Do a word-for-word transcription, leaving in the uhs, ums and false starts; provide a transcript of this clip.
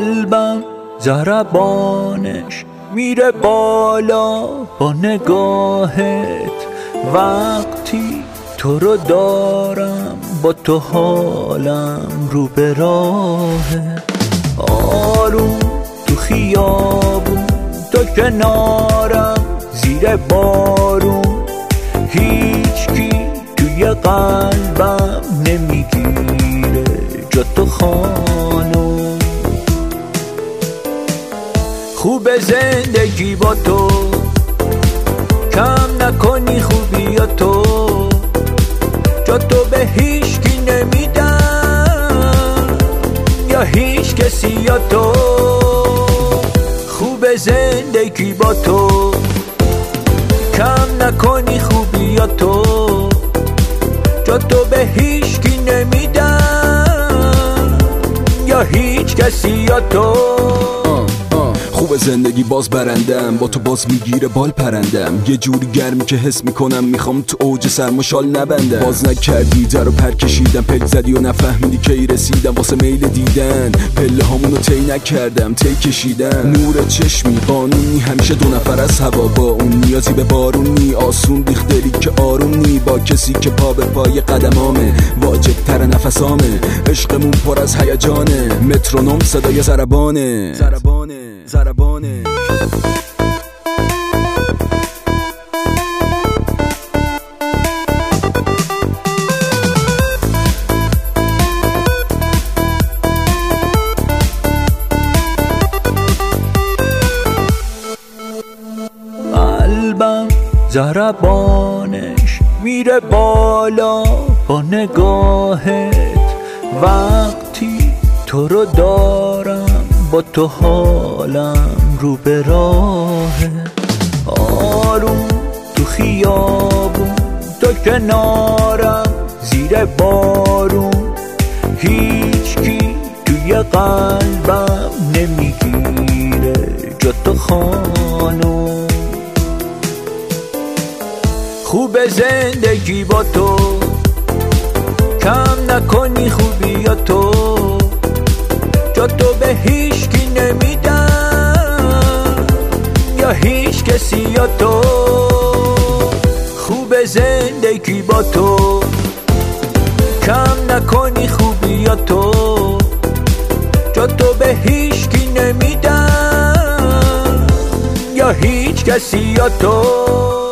قلبم ضربانش میره بالا با نگاهت، وقتی تو رو دارم با تو حالم رو به راهه. آروم تو خیابون تو کنارم زیر بارون، هیچ کی توی قلبم نمیگیره جا تو خانم. خوب زندگی با تو، کم نکنی خوبی یا تو، جا تو به هیچ کی نمیدم یا هیچ کسی یا تو. خوب زندگی با تو، کم نکنی خوبی یا تو، جا تو به هیچ کی نمیدم یا هیچ کسی یا تو. خوب زندگی باز برندم، با تو باز میگیره بال پرندم، یه جوری گرمی که حس میکنم میخوام تو اوج سرما شال نبندم. باز نکردی در و پر کشیدم، پل زدی و نفهمیدی کی رسیدم، واسه میل دیدن پله هامونو طی نکردم طی کشیدم. نور چشمی قانونی همیشه دو نفر از هوا، با اون نیازی به بارونی، آسون ریخت دلی که آروم نی، با کسی که پا به پای قدمامه واجب تر نفسامه. عشقمون پر از هیجانه، مترونوم صدای ضربانه ضربانه ضربانه. قلبم ضربانش میره بالا با نگاهت، وقتی تو رو دارم با تو حالم رو به راهه. آروم تو خیابون تو کنارم زیر بارون، هیچ کی توی قلبم نمیگیره جا تو خانم. خوب زندگی با تو، کم نکنی خوبی یا تو، جا تو به هیچ کی نمیدم یا هیچ کسی یا تو. خوب زندگی با تو، کم نکنی خوبی یا تو، جا تو به هیچ کی نمیدم یا هیچ کسی یا تو.